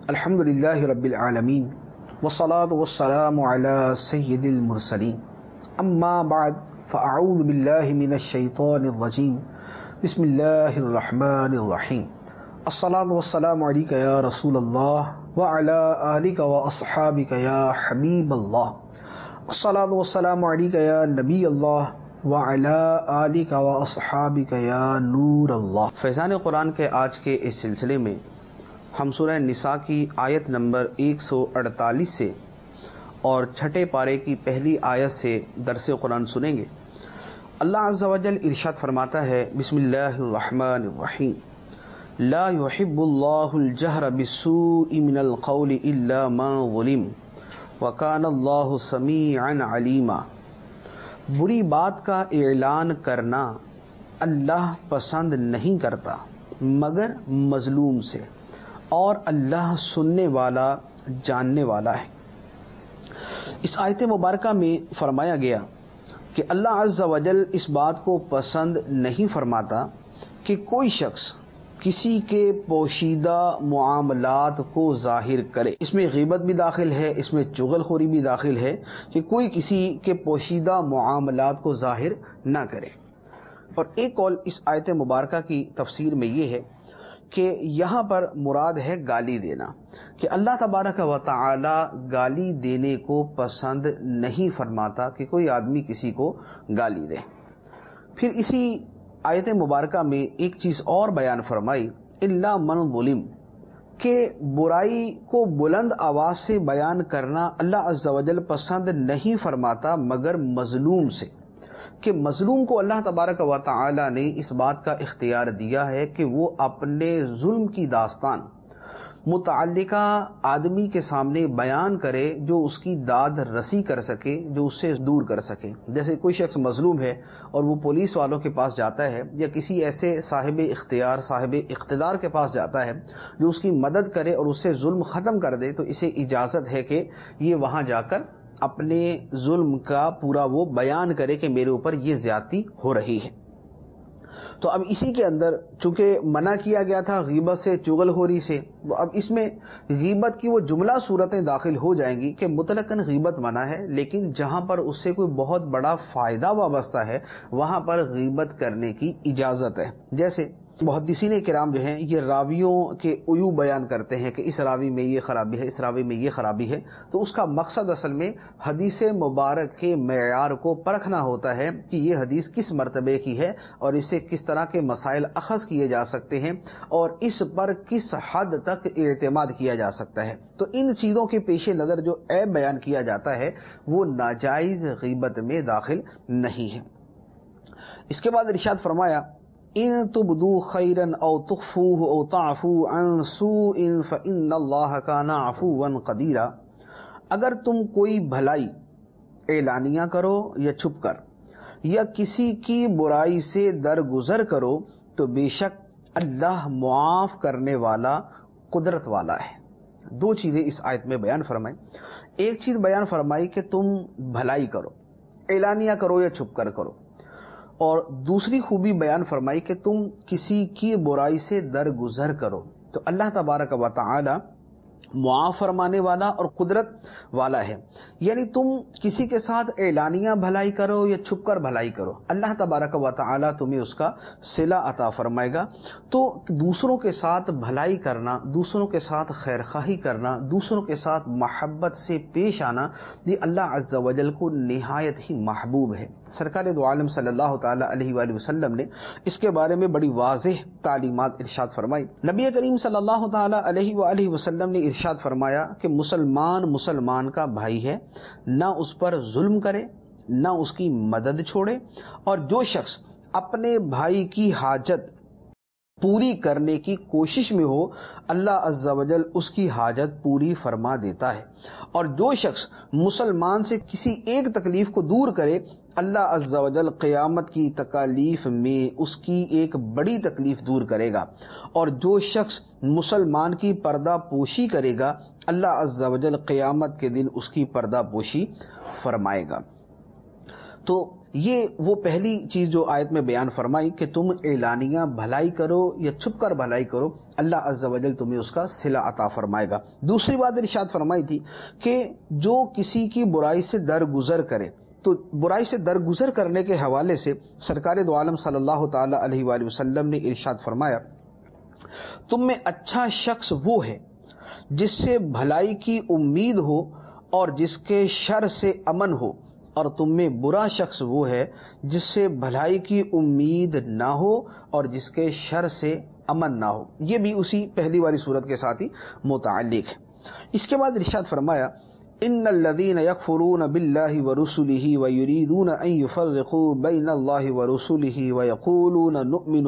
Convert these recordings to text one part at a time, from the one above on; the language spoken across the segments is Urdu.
الحمدللہ رب العالمین والصلاة والسلام علی سید المرسلین اما بعد فاعوذ باللہ من الشیطان الرجیم بسم اللہ الرحمن الرحیم الصلاة والسلام علیک یا رسول اللہ وعلی آلک واصحابک یا حبیب اللہ الصلاة والسلام علیک یا نبی اللہ وعلی آلک واصحابک یا نور اللہ۔ فیضان قرآن کے آج کے اس سلسلے میں ہم سورہ نساء کی آیت نمبر 148 سے اور چھٹے پارے کی پہلی آیت سے درس قرآن سنیں گے۔ اللہ عز و جل ارشاد فرماتا ہے، بسم اللہ الرحمن الرحیم، لا يحب اللہ الجہر بالسوء من القول الا من ظلم وکان اللہ سمیعا علیما۔ بری بات کا اعلان کرنا اللہ پسند نہیں کرتا مگر مظلوم سے، اور اللہ سننے والا جاننے والا ہے۔ اس آیت مبارکہ میں فرمایا گیا کہ اللہ عز و جل اس بات کو پسند نہیں فرماتا کہ کوئی شخص کسی کے پوشیدہ معاملات کو ظاہر کرے۔ اس میں غیبت بھی داخل ہے، اس میں چغل خوری بھی داخل ہے کہ کوئی کسی کے پوشیدہ معاملات کو ظاہر نہ کرے۔ اور ایک قول اس آیت مبارکہ کی تفسیر میں یہ ہے کہ یہاں پر مراد ہے گالی دینا، کہ اللہ تبارک و تعالی گالی دینے کو پسند نہیں فرماتا کہ کوئی آدمی کسی کو گالی دے۔ پھر اسی آیت مبارکہ میں ایک چیز اور بیان فرمائی، الا من ظلم، کہ برائی کو بلند آواز سے بیان کرنا اللہ عز و جل پسند نہیں فرماتا مگر مظلوم سے، کہ مظلوم کو اللہ تبارک و تعالی نے اس بات کا اختیار دیا ہے کہ وہ اپنے ظلم کی داستان متعلقہ آدمی کے سامنے بیان کرے جو اس کی داد رسی کر سکے، جو اس سے دور کر سکے۔ جیسے کوئی شخص مظلوم ہے اور وہ پولیس والوں کے پاس جاتا ہے یا کسی ایسے صاحب اختیار صاحب اقتدار کے پاس جاتا ہے جو اس کی مدد کرے اور اس سے ظلم ختم کر دے، تو اسے اجازت ہے کہ یہ وہاں جا کر اپنے ظلم کا پورا وہ بیان کرے کہ میرے اوپر یہ زیادتی ہو رہی ہے۔ تو اب اسی کے اندر چونکہ منع کیا گیا تھا غیبت سے، چغل خوری سے، اب اس میں غیبت کی وہ جملہ صورتیں داخل ہو جائیں گی کہ مطلقاً غیبت منع ہے، لیکن جہاں پر اس سے کوئی بہت بڑا فائدہ وابستہ ہے وہاں پر غیبت کرنے کی اجازت ہے۔ جیسے محدثین کرام جو ہیں یہ راویوں کے عیوب بیان کرتے ہیں کہ اس راوی میں یہ خرابی ہے، اس راوی میں یہ خرابی ہے، تو اس کا مقصد اصل میں حدیث مبارک کے معیار کو پرکھنا ہوتا ہے کہ یہ حدیث کس مرتبے کی ہے اور اسے کس طرح کے مسائل اخذ کیے جا سکتے ہیں اور اس پر کس حد تک اعتماد کیا جا سکتا ہے۔ تو ان چیزوں کے پیش نظر جو عیب بیان کیا جاتا ہے وہ ناجائز غیبت میں داخل نہیں ہے۔ اس کے بعد ارشاد فرمایا، ان تبدوا خیرا او تخفوه او تعفوا عن سوء فان اللہ کان عفوا قدیرا، اگر تم کوئی بھلائی اعلانیہ کرو یا چھپ کر یا کسی کی برائی سے درگزر کرو تو بے شک اللہ معاف کرنے والا قدرت والا ہے۔ دو چیزیں اس آیت میں بیان فرمائی۔ ایک چیز بیان فرمائی کہ تم بھلائی کرو، اعلانیہ کرو یا چھپ کر کرو، اور دوسری خوبی بیان فرمائی کہ تم کسی کی برائی سے درگزر کرو۔ تو اللہ تبارک و تعالی معاف فرمانے والا اور قدرت والا ہے، یعنی تم کسی کے ساتھ اعلانیہ بھلائی کرو یا چھپ کر بھلائی کرو، اللہ تبارک و تعالی تمہیں اس کا صلہ عطا فرمائے گا۔ تو دوسروں کے ساتھ بھلائی کرنا، دوسروں کے ساتھ خیر خواہی کرنا، دوسروں کے ساتھ محبت سے پیش آنا، یہ اللہ عز و جل کو نہایت ہی محبوب ہے۔ سرکار دو عالم صلی اللہ تعالی علیہ وآلہ وسلم نے اس کے بارے میں بڑی واضح تعلیمات ارشاد فرمائی۔ نبی کریم صلی اللہ تعالی علیہ وآلہ وسلم نے ارشاد فرمایا کہ مسلمان کا بھائی ہے، نہ اس پر ظلم کرے، نہ اس کی مدد چھوڑے، اور جو شخص اپنے بھائی کی حاجت پوری کرنے کی کوشش میں ہو اللہ عز و جل اس کی حاجت پوری فرما دیتا ہے، اور جو شخص مسلمان سے کسی ایک تکلیف کو دور کرے اللہ عز و جل قیامت کی تکالیف میں اس کی ایک بڑی تکلیف دور کرے گا، اور جو شخص مسلمان کی پردہ پوشی کرے گا اللہ عز و جل قیامت کے دن اس کی پردہ پوشی فرمائے گا۔ تو یہ وہ پہلی چیز جو آیت میں بیان فرمائی کہ تم اعلانیہ بھلائی کرو یا چھپ کر بھلائی کرو، اللہ عز و جل تمہیں اس کا صلہ عطا فرمائے گا۔ دوسری بات ارشاد فرمائی تھی کہ جو کسی کی برائی سے درگزر کرے، تو برائی سے درگزر کرنے کے حوالے سے سرکار دو عالم صلی اللہ تعالی علیہ وآلہ وسلم نے ارشاد فرمایا، تم میں اچھا شخص وہ ہے جس سے بھلائی کی امید ہو اور جس کے شر سے امن ہو، اور تم میں برا شخص وہ ہے جس سے بھلائی کی امید نہ ہو اور جس کے شر سے امن نہ ہو۔ یہ بھی اسی پہلی والی صورت کے ساتھ ہی متعلق ہے۔ اس کے بعد ارشاد فرمایا، ان الذين يكفرون بالله ورسله ويريدون ان يفرقوا بين الله ورسله ويقولون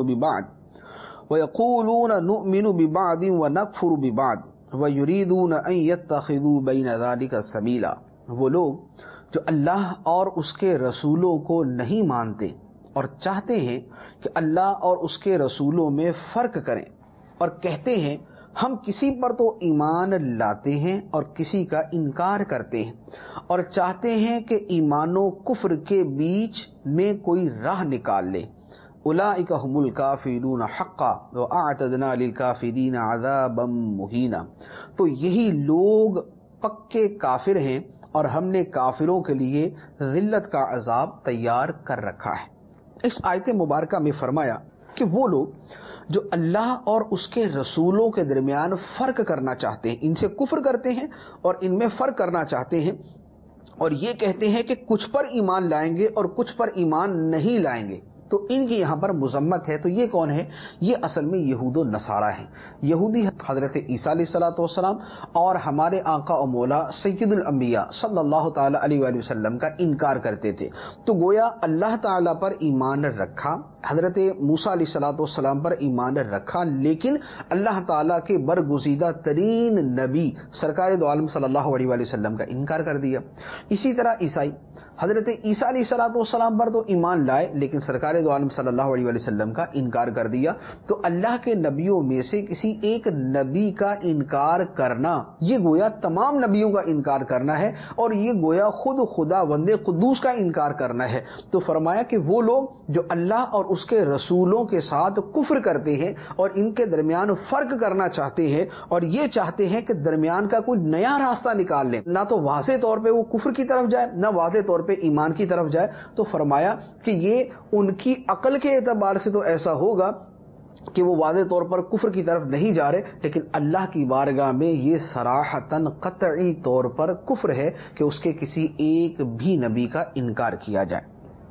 نؤمن ببعض ونكفر ببعض ويريدون ان يتخذوا بين ذلك سبيلا، وہ لوگ جو اللہ اور اس کے رسولوں کو نہیں مانتے اور چاہتے ہیں کہ اللہ اور اس کے رسولوں میں فرق کریں، اور کہتے ہیں ہم کسی پر تو ایمان لاتے ہیں اور کسی کا انکار کرتے ہیں، اور چاہتے ہیں کہ ایمان و کفر کے بیچ میں کوئی راہ نکال لے، اولئک هم الکافرون حقا واعتدنا للکافرین عذابا مہینا، تو یہی لوگ پکے کافر ہیں اور ہم نے کافروں کے لیے ذلت کا عذاب تیار کر رکھا ہے۔ اس آیت مبارکہ میں فرمایا کہ وہ لوگ جو اللہ اور اس کے رسولوں کے درمیان فرق کرنا چاہتے ہیں، ان سے کفر کرتے ہیں اور ان میں فرق کرنا چاہتے ہیں، اور یہ کہتے ہیں کہ کچھ پر ایمان لائیں گے اور کچھ پر ایمان نہیں لائیں گے، تو ان کی یہاں پر مذمت ہے۔ تو یہ کون ہے؟ یہ اصل میں یہود و نصارہ ہیں۔ یہودی حضرت عیسیٰ علیہ الصلوۃ والسلام اور ہمارے آقا و مولا سید الانبیاء صلی اللہ تعالی علیہ وآلہ وسلم کا انکار کرتے تھے، تو گویا اللہ تعالیٰ پر ایمان رکھا، حضرت موسیٰ علیہ الصلوۃ والسلام پر ایمان رکھا، لیکن اللہ تعالیٰ کے برگزیدہ ترین نبی سرکار دو عالم صلی اللہ علیہ وآلہ وسلم کا انکار کر دیا۔ اسی طرح عیسائی حضرت عیسیٰ علیہ الصلوۃ والسلام پر تو ایمان لائے لیکن سرکار دو عالم صلی اللہ علیہ وآلہ وسلم کا انکار کر دیا۔ تو اللہ کے نبیوں میں سے کسی ایک نبی کا انکار کرنا، یہ گویا تمام نبیوں کا انکار کرنا ہے، اور یہ گویا خود خدا بندے قدوس کا انکار کرنا ہے۔ تو فرمایا کہ وہ لوگ جو اللہ اور اس کے رسولوں کے ساتھ کفر کرتے ہیں اور ان کے درمیان فرق کرنا چاہتے ہیں، اور یہ چاہتے ہیں کہ درمیان کا کوئی نیا راستہ نکال لیں، نہ تو واضح طور پہ وہ کفر کی طرف جائے نہ واضح طور پہ ایمان کی طرف جائے، تو فرمایا کہ یہ ان کی عقل کے اعتبار سے تو ایسا ہوگا کہ وہ واضح طور پر کفر کی طرف نہیں جا رہے، لیکن اللہ کی بارگاہ میں یہ صراحتاً قطعی طور پر کفر ہے کہ اس کے کسی ایک بھی نبی کا انکار کیا جائے۔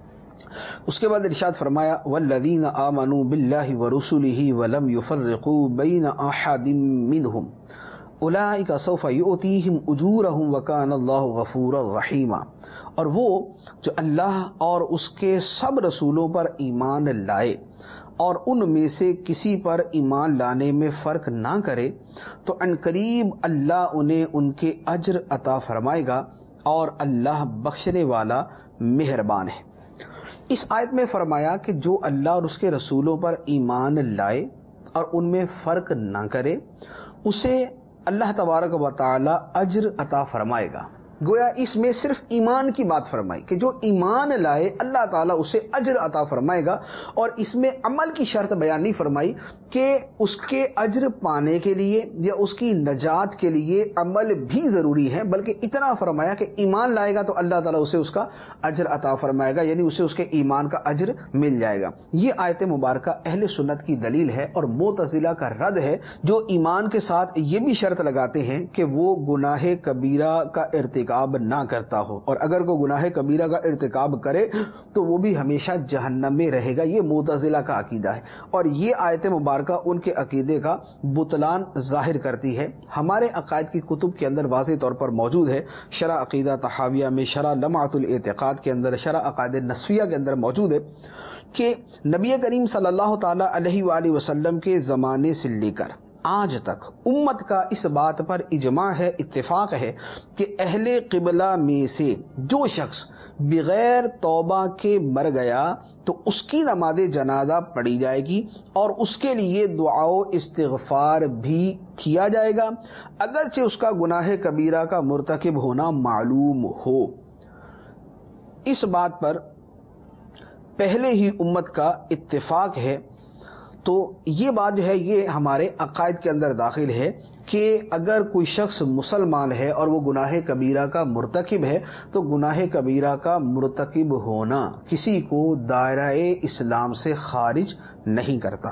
اس کے بعد ارشاد فرمایا، والذین آمنوا باللہ ورسلہ ولم یفرقوا بین احد منہم اولئک سوف یؤتیہم اجورہم وکان اللہ غفورا رحیما، اور وہ جو اللہ اور اس کے سب رسولوں پر ایمان لائے اور ان میں سے کسی پر ایمان لانے میں فرق نہ کرے، تو عنقریب اللہ انہیں ان کے اجر عطا فرمائے گا، اور اللہ بخشنے والا مہربان ہے۔ اس آیت میں فرمایا کہ جو اللہ اور اس کے رسولوں پر ایمان لائے اور ان میں فرق نہ کرے، اسے اللہ تبارک و تعالی اجر عطا فرمائے گا۔ گویا اس میں صرف ایمان کی بات فرمائی کہ جو ایمان لائے اللہ تعالیٰ اسے اجر عطا فرمائے گا، اور اس میں عمل کی شرط بیان نہیں فرمائی کہ اس کے اجر پانے کے لیے یا اس کی نجات کے لیے عمل بھی ضروری ہے، بلکہ اتنا فرمایا کہ ایمان لائے گا تو اللہ تعالیٰ اسے اس کا اجر عطا فرمائے گا، یعنی اسے اس کے ایمان کا اجر مل جائے گا۔ یہ آیت مبارکہ اہل سنت کی دلیل ہے اور معتزلہ کا رد ہے، جو ایمان کے ساتھ یہ بھی شرط لگاتے ہیں کہ وہ گناہ کبیرہ کا ارتکاب نہ کرتا ہو، اور اگر کوئی گناہ کبیرہ کا ارتکاب کرے تو وہ بھی ہمیشہ جہنم میں رہے گا۔ یہ معتزلہ کا عقیدہ ہے، اور یہ آیت مبارکہ ان کے عقیدے کا بطلان ظاہر کرتی ہے۔ ہمارے عقائد کی کتب کے اندر واضح طور پر موجود ہے، شرح عقیدہ تحاویہ میں، شرح لمعۃ الاعتقاد کے اندر، شرح عقائد نسویہ کے اندر موجود ہے کہ نبی کریم صلی اللہ تعالی علیہ وآلہ وسلم کے زمانے سے لے کر آج تک امت کا اس بات پر اجماع ہے، اتفاق ہے کہ اہل قبلہ میں سے جو شخص بغیر توبہ کے مر گیا تو اس کی نماز جنازہ پڑھی جائے گی اور اس کے لیے دعا و استغفار بھی کیا جائے گا، اگرچہ اس کا گناہ کبیرہ کا مرتکب ہونا معلوم ہو۔ اس بات پر پہلے ہی امت کا اتفاق ہے. تو یہ بات جو ہے یہ ہمارے عقائد کے اندر داخل ہے کہ اگر کوئی شخص مسلمان ہے اور وہ گناہ کبیرہ کا مرتکب ہے تو گناہ کبیرہ کا مرتکب ہونا کسی کو دائرہ اسلام سے خارج نہیں کرتا.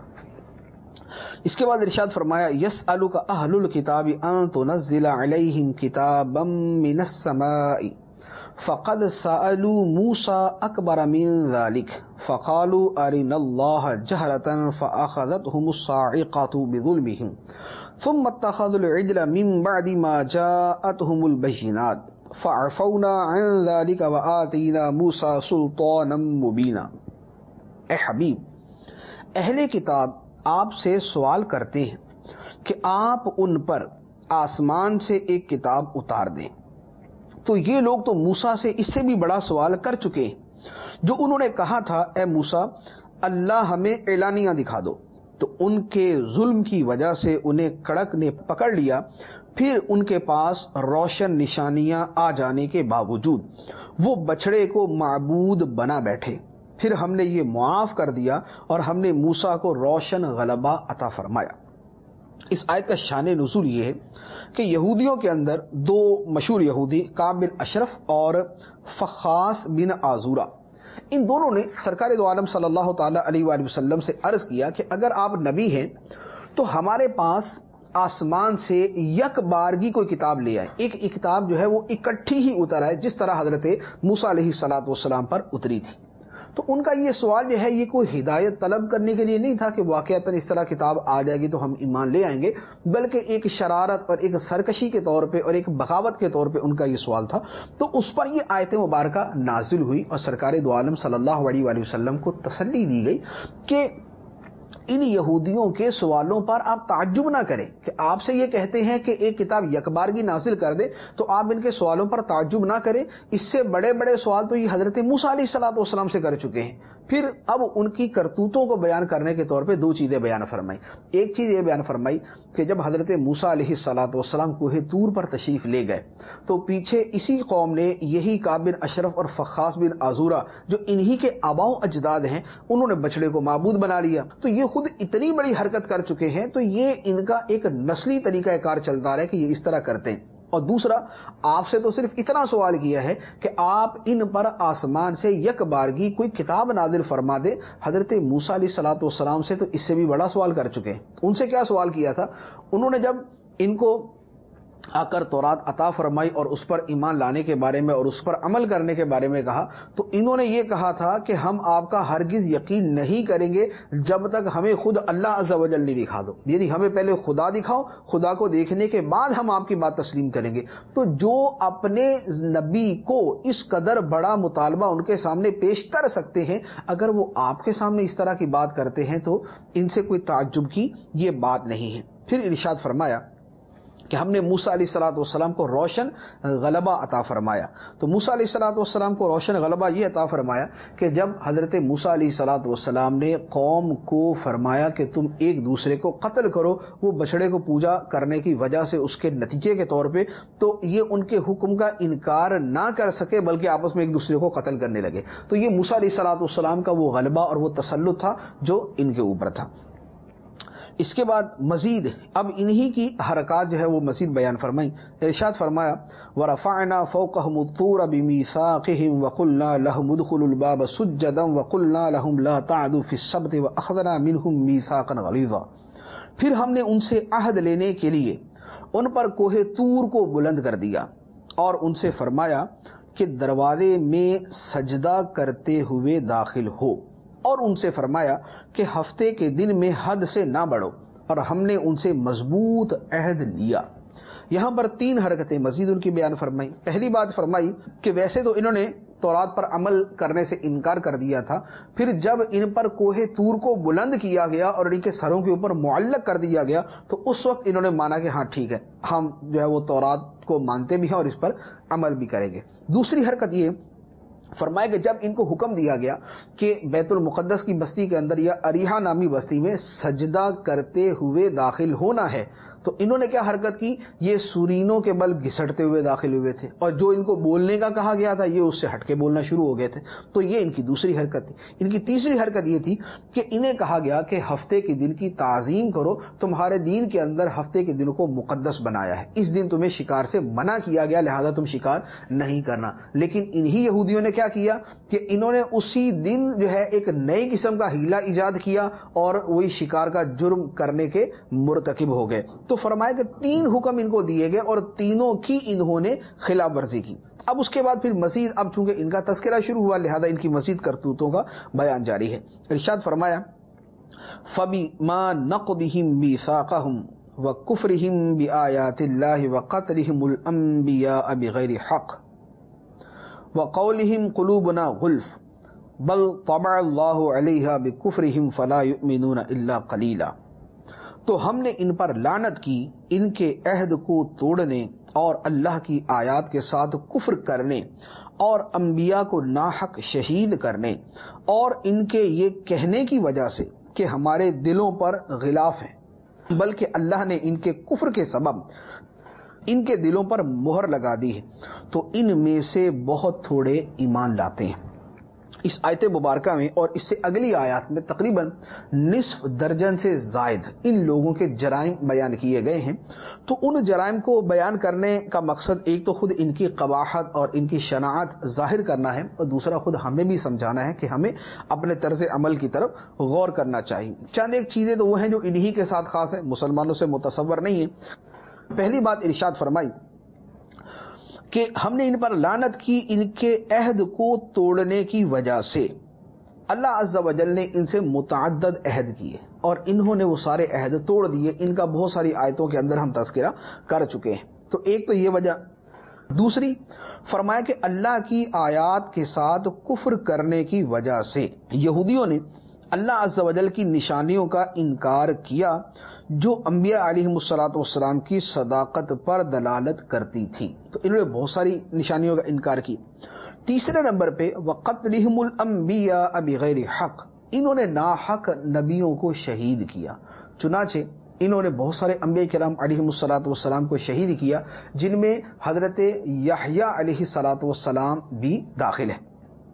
اس کے بعد ارشاد فرمایا یسألک اہل الکتاب ان تنزل علیہم کتابا من السماء فقد سألوا موسى أكبر من ذلك فقالوا أرنا الله جهرة فأخذتهم الصاعقة بظلمهم ثم اتخذوا العجل من بعد ما جاءتهم البينات فعفونا عن ذلك وآتينا موسى سلطانا مبينا. اے حبیب، اہل کتاب آپ سے سوال کرتے ہیں کہ آپ ان پر آسمان سے ایک کتاب اتار دیں. تو یہ لوگ تو موسیٰ سے اس سے بھی بڑا سوال کر چکے ہیں، جو انہوں نے کہا تھا اے موسیٰ اللہ ہمیں اعلانیہ دکھا دو. تو ان کے ظلم کی وجہ سے انہیں کڑک نے پکڑ لیا، پھر ان کے پاس روشن نشانیاں آ جانے کے باوجود وہ بچڑے کو معبود بنا بیٹھے. پھر ہم نے یہ معاف کر دیا اور ہم نے موسیٰ کو روشن غلبہ عطا فرمایا. اس آیت کا شان نزول یہ ہے کہ یہودیوں کے اندر دو مشہور یہودی کعب بن اشرف اور فخاس بن آزورہ، ان دونوں نے سرکار دو عالم صلی اللہ تعالی علیہ وآلہ وسلم سے عرض کیا کہ اگر آپ نبی ہیں تو ہمارے پاس آسمان سے یک بارگی کوئی کتاب لے آئیں، ایک کتاب جو ہے وہ اکٹھی ہی اتر آئے جس طرح حضرت موسیٰ علیہ السلام پر اتری تھی. تو ان کا یہ سوال جو ہے یہ کوئی ہدایت طلب کرنے کے لیے نہیں تھا کہ واقعتاً اس طرح کتاب آ جائے گی تو ہم ایمان لے آئیں گے، بلکہ ایک شرارت اور ایک سرکشی کے طور پہ اور ایک بغاوت کے طور پہ ان کا یہ سوال تھا. تو اس پر یہ آیت مبارکہ نازل ہوئی اور سرکار دو عالم صلی اللہ علیہ وآلہ وسلم کو تسلی دی گئی کہ ان یہودیوں کے سوالوں پر آپ تعجب نہ کریں کہ آپ سے یہ کہتے ہیں کہ ایک کتاب یکبارگی نازل کر دے تو آپ ان کے سوالوں پر تعجب نہ کریں. اس سے بڑے بڑے سوال تو یہ حضرت موسیٰ علیہ السلام سے کر چکے ہیں. پھر اب ان کی کرتوتوں کو بیان کرنے کے طور پہ دو چیزیں بیان فرمائی. ایک چیز یہ بیان فرمائی کہ جب حضرت موسیٰ علیہ السلام کوہ طور پر تشریف لے گئے تو پیچھے اسی قوم نے یہی کعب بن اشرف اور فخاس بن آزورہ جو انہی کے آباء و اجداد ہیں انہوں نے بچڑے کو معبود بنا لیا. تو یہ خود اتنی بڑی حرکت کر چکے ہیں تو یہ ان کا ایک نسلی طریقہ کار چلتا رہا ہے کہ یہ اس طرح کرتے ہیں. اور دوسرا آپ سے تو صرف اتنا سوال کیا ہے کہ آپ ان پر آسمان سے یک بارگی کوئی کتاب نازل فرما دے. حضرت موسیٰ علیہ السلام سے تو اس سے بھی بڑا سوال کر چکے ہیں. ان سے کیا سوال کیا تھا؟ انہوں نے جب ان کو آ کر تورات عطا فرمائی اور اس پر ایمان لانے کے بارے میں اور اس پر عمل کرنے کے بارے میں کہا تو انہوں نے یہ کہا تھا کہ ہم آپ کا ہرگز یقین نہیں کریں گے جب تک ہمیں خود اللہ عز و جل نہیں دکھا دو. یعنی ہمیں پہلے خدا دکھاؤ، خدا کو دیکھنے کے بعد ہم آپ کی بات تسلیم کریں گے. تو جو اپنے نبی کو اس قدر بڑا مطالبہ ان کے سامنے پیش کر سکتے ہیں، اگر وہ آپ کے سامنے اس طرح کی بات کرتے ہیں تو ان سے کوئی تعجب کی یہ بات نہیں ہے. پھر ارشاد فرمایا کہ ہم نے موسیٰ علیہ السلام کو روشن غلبہ عطا فرمایا. تو موسیٰ علیہ السلام کو روشن غلبہ یہ عطا فرمایا کہ جب حضرت موسیٰ علیہ السلام نے قوم کو فرمایا کہ تم ایک دوسرے کو قتل کرو، وہ بچڑے کو پوجا کرنے کی وجہ سے اس کے نتیجے کے طور پہ تو یہ ان کے حکم کا انکار نہ کر سکے بلکہ آپس میں ایک دوسرے کو قتل کرنے لگے. تو یہ موسیٰ علیہ السلام کا وہ غلبہ اور وہ تسلط تھا جو ان کے اوپر تھا. اس کے بعد مزید اب انہی کی حرکات جو ہے وہ مزید بیان فرمائی. ارشاد فرمایا وَرَفَعْنَا فَوْقَهُمُ الطُّورَ بِمِيثَاقِهِمْ وَقُلْنَا لَهُمُ ادْخُلُوا الْبَابَ سُجَّدًا وَقُلْنَا لَهُمْ لَا تَعْدُوا فِي السَّبْتِ وَأَخَذْنَا مِنْهُمْ مِيثَاقًا غَلِيظًا. پھر ہم نے ان سے عہد لینے کے لیے ان پر کوہ طور کو بلند کر دیا اور ان سے فرمایا کہ دروازے میں سجدہ کرتے ہوئے داخل ہو، اور ان سے فرمایا کہ ہفتے کے دن میں حد سے نہ بڑھو، اور ہم نے ان سے مضبوط عہد لیا. یہاں پر تین حرکتیں مزید ان کی بیان فرمائی. پہلی بات فرمائی کہ ویسے تو انہوں نے تورات پر عمل کرنے سے انکار کر دیا تھا، پھر جب ان پر کوہ طور کو بلند کیا گیا اور ان کے سروں کے اوپر معلق کر دیا گیا تو اس وقت انہوں نے مانا کہ ہاں ٹھیک ہے، ہم جو ہے وہ تورات کو مانتے بھی ہیں اور اس پر عمل بھی کریں گے. دوسری حرکت یہ فرمایا کہ جب ان کو حکم دیا گیا کہ بیت المقدس کی بستی کے اندر یا اریحا نامی بستی میں سجدہ کرتے ہوئے داخل ہونا ہے تو انہوں نے کیا حرکت کی؟ یہ سورینوں کے بل گھسٹتے ہوئے داخل ہوئے تھے، اور جو ان کو بولنے کا کہا گیا تھا یہ اس سے ہٹ کے بولنا شروع ہو گئے تھے. تو یہ ان کی دوسری حرکت تھی. ان کی تیسری حرکت یہ تھی کہ انہیں کہا گیا کہ ہفتے کے دن کی تعظیم کرو، تمہارے دین کے اندر ہفتے کے دن کو مقدس بنایا ہے، اس دن تمہیں شکار سے منع کیا گیا، لہذا تم شکار نہیں کرنا. لیکن انہی یہودیوں نے کیا کیا کہ انہوں نے اسی دن جو ہے ایک نئی قسم کا ہیلا ایجاد کیا اور وہی شکار کا جرم کرنے کے مرتکب ہو گئے. تو فرمایا کہ 3 حکم ان کو دیے گئے اور تینوں کی انہوں نے خلاف ورزی کی. اب اس کے بعد پھر مزید، اب چونکہ ان کا تذکرہ شروع ہوا لہذا ان کی مزید کرتوتوں کا بیان جاری ہے. ارشاد فرمایا فَبِمَا نَقْضِهِمْ مِيثَاقَهُمْ وَكُفْرِهِمْ بِآيَاتِ اللَّهِ وَقَتْلِهِمُ الْأَنْبِيَاءَ بِغَيْرِ حَقٍّ وَقَوْلِهِمْ قُلُوبُنَا غُلْفٌ بَلْ طَبَعَ اللَّهُ عَلَيْهَا بِكُفْرِهِمْ فَلَا يُؤْمِنُونَ إِلَّا قَلِيلًا. تو ہم نے ان پر لعنت کی ان کے عہد کو توڑنے اور اللہ کی آیات کے ساتھ کفر کرنے اور انبیاء کو ناحق شہید کرنے اور ان کے یہ کہنے کی وجہ سے کہ ہمارے دلوں پر غلاف ہیں، بلکہ اللہ نے ان کے کفر کے سبب ان کے دلوں پر مہر لگا دی ہے، تو ان میں سے بہت تھوڑے ایمان لاتے ہیں. اس آیت مبارکہ میں اور اس سے اگلی آیات میں تقریباً نصف درجن سے زائد ان لوگوں کے جرائم بیان کیے گئے ہیں. تو ان جرائم کو بیان کرنے کا مقصد ایک تو خود ان کی قباحت اور ان کی شناعت ظاہر کرنا ہے، اور دوسرا خود ہمیں بھی سمجھانا ہے کہ ہمیں اپنے طرز عمل کی طرف غور کرنا چاہیے. چند ایک چیزیں تو وہ ہیں جو انہی کے ساتھ خاص ہیں، مسلمانوں سے متصور نہیں ہیں. پہلی بات ارشاد فرمائی کہ ہم نے ان پر لعنت کی ان کے عہد کو توڑنے کی وجہ سے. اللہ عز و جل نے ان سے متعدد عہد کیے اور انہوں نے وہ سارے عہد توڑ دیے. ان کا بہت ساری آیتوں کے اندر ہم تذکرہ کر چکے ہیں. تو ایک تو یہ وجہ. دوسری فرمایا کہ اللہ کی آیات کے ساتھ کفر کرنے کی وجہ سے یہودیوں نے اللہ عز و جل کی نشانیوں کا انکار کیا جو انبیاء علیہم الصلوۃ والسلام کی صداقت پر دلالت کرتی تھی. تو انہوں نے بہت ساری نشانیوں کا انکار کی. تیسرے نمبر پہ وَقَتْلِهِمُ الْأَنْبِيَاءَ بِغَيْرِ حَقٍّ، انہوں نے ناحق نبیوں کو شہید کیا. چنانچہ انہوں نے بہت سارے انبیاء کرام علیہم الصلوۃ والسلام کو شہید کیا، جن میں حضرت یحییٰ علیہ الصلوۃ والسلام بھی داخل ہیں.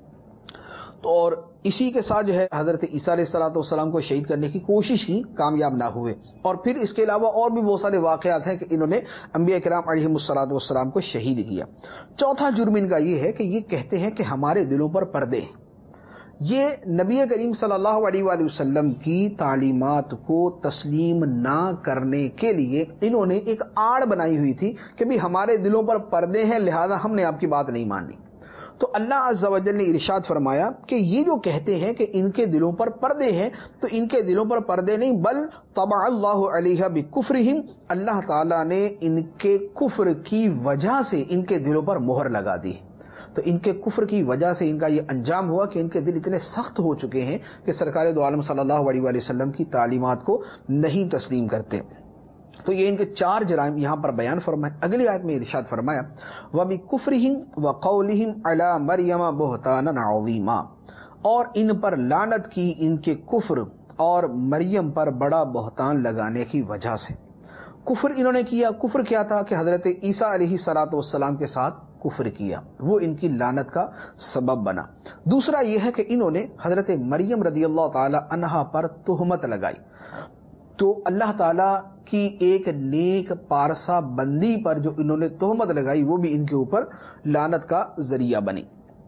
تو اور اسی کے ساتھ جو ہے حضرت عیسیٰ علیہ الصلوۃ والسلام کو شہید کرنے کی کوشش کی، کامیاب نہ ہوئے. اور پھر اس کے علاوہ اور بھی بہت سارے واقعات ہیں کہ انہوں نے انبیاء کرام علیہم الصلوۃ والسلام کو شہید کیا. چوتھا جرم ان کا یہ ہے کہ یہ کہتے ہیں کہ ہمارے دلوں پر پردے ہیں. یہ نبی کریم صلی اللہ علیہ وآلہ وسلم کی تعلیمات کو تسلیم نہ کرنے کے لیے انہوں نے ایک آڑ بنائی ہوئی تھی کہ بھی ہمارے دلوں پر پردے ہیں لہذا ہم نے آپ کی بات نہیں مانی. تو اللہ عز و جل نے ارشاد فرمایا کہ یہ جو کہتے ہیں کہ ان کے دلوں پر پردے ہیں، تو ان کے دلوں پر پردے نہیں، بل طبع اللہ علیہ بکفرہم، اللہ تعالیٰ نے ان کے کفر کی وجہ سے ان کے دلوں پر مہر لگا دی. تو ان کے کفر کی وجہ سے ان کا یہ انجام ہوا کہ ان کے دل اتنے سخت ہو چکے ہیں کہ سرکار دو عالم صلی اللہ علیہ وآلہ وسلم کی تعلیمات کو نہیں تسلیم کرتے. تو یہ ان کے 4 جرائم یہاں پر بیان فرمائے. اگلی آیت میں ارشاد فرمایا وَبِكُفْرِهِمْ وَقَوْلِهِمْ عَلَى مَرْيَمَ بُهْتَانًا عَظِيمًا، اور ان پر لعنت کی ان کے کفر اور مریم پر بڑا بہتان لگانے کی وجہ سے. کفر انہوں نے کیا. کفر کیا تھا کہ حضرت عیسیٰ علیہ الصلوۃ والسلام کے ساتھ کفر کیا، وہ ان کی لعنت کا سبب بنا. دوسرا یہ ہے کہ انہوں نے حضرت مریم رضی اللہ تعالی عنہا پر تہمت لگائی. تو اللہ تعالیٰ کی ایک نیک پارسا بندی پر جو انہوں نے تہمت لگائی وہ بھی ان کے اوپر لعنت کا ذریعہ بنی.